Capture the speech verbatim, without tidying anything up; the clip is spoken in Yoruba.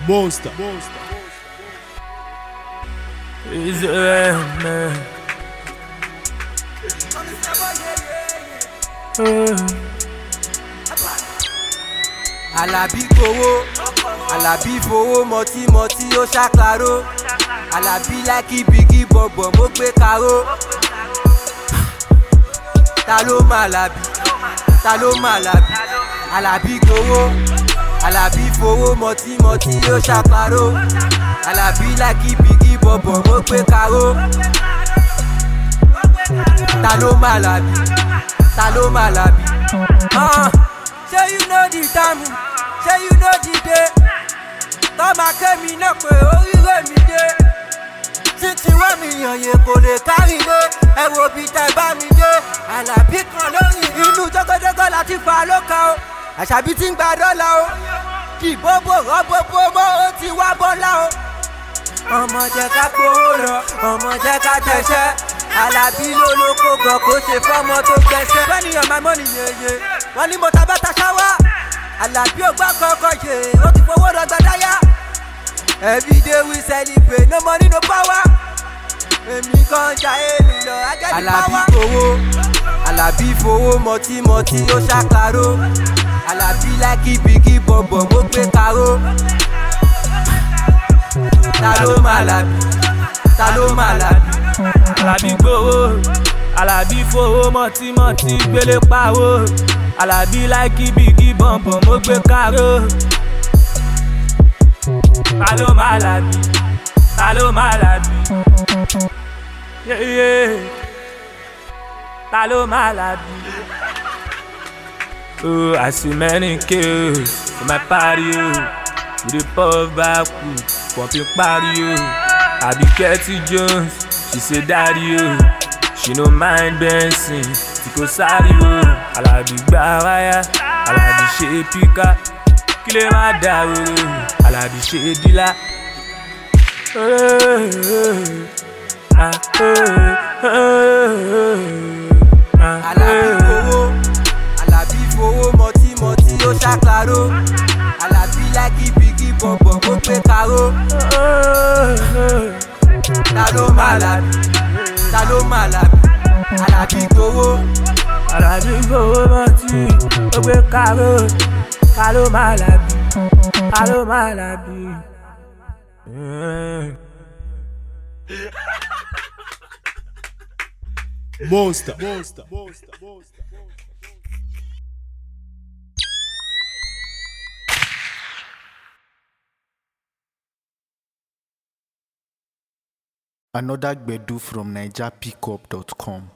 Monster. Monster. Is it real, man? Alabi gbowó, Alabi fowó mọtí mọtí ó ṣàkàró. Alabi láìkí bígí bọ̀bọ̀ mo gbé karo. Ta ló mọ Alabi? Ta ló mọ Alabi? Alabi gbowó, Alabi fowó mọtí mọtí ó ṣàkàró. Alabi láìkí bígí bọ̀bọ̀ mo gbé karo. Ta ló mọ Alabi? Ta ló mọ Alabi? Uh, say you know the time, say you know the day. Tọ́mà kẹ́mi náà pé oríire mi dé. Títí wọ́n mi yàn yẹn kò lè kárí lé. Ẹ wo bí tẹ bá mi dé. Àlàbí kan lórí inú jọ́gọ́jọ́gọ́ láti fa lóka o. Àṣàbí tí ń gba dọ́là o. Kìbóbó rọ́bóbó mọ́ ó ti wá bọ́lá o. Ọmọ jẹ́ ká gbowó lọ, ọmọ jẹ́ ká tẹ̀sẹ̀. Alabi ló lóko gan kó ṣe fọ́mọ tó gbẹ̀sẹ̀. Bẹ́ẹ̀ni ọmọ mọ́ni yeye, wọ́n ní mo ta bẹ́ta ṣáwá. Alabi ò gbọ́ kankan ṣe, ó ti fowó rọgbọ dáyà. Every day we celebrate, no money no power. Èmi kan jà èmi lọ, ajẹ́ ní power. Alabi fowó, Alabi fowó mọtí mọtí ó ṣàkàró. Alabi láìkí bígí bọ̀bọ̀ mo gbé karo. Ta ló mọ Alabi? Ta ló mọ Alabi? Alabi gbowó, Alabi fowó mọtí mọtí gbélé pawó. Alabi láìkí bígí bọ̀bọ̀ mo gbé karo. Ta ló mọ Alabi? Ta ló mọ Alabi? Yeah, yeah. Ta ló mọ Alabi? Oh, I see many kills for my party, oh. We dey puff back, pumping party, oh. I be Ketty Jones, she say daddy, oh. She no mind dancing, Tiko Sari, oh. Alabi gba wáyà, Alabi ṣe pika, kílé má dà, oh. Alabi ṣe dílà. Alabi fowó, Alabi fowó mọtí mọtí ó ṣàkàró. Alabi láìkí bígí bọ̀bọ̀ mo gbé karo. Ta ló mọ Alabi? Ta ló mọ Alabi? Alabi gbowó, Alabi fowó mọtí ó gbé karo. Ta ló mọ Alabi? Ta ló mọ Alabi? Monster. Monster. Monster. Monster. Another Gbedu from Niger Pickup dot com.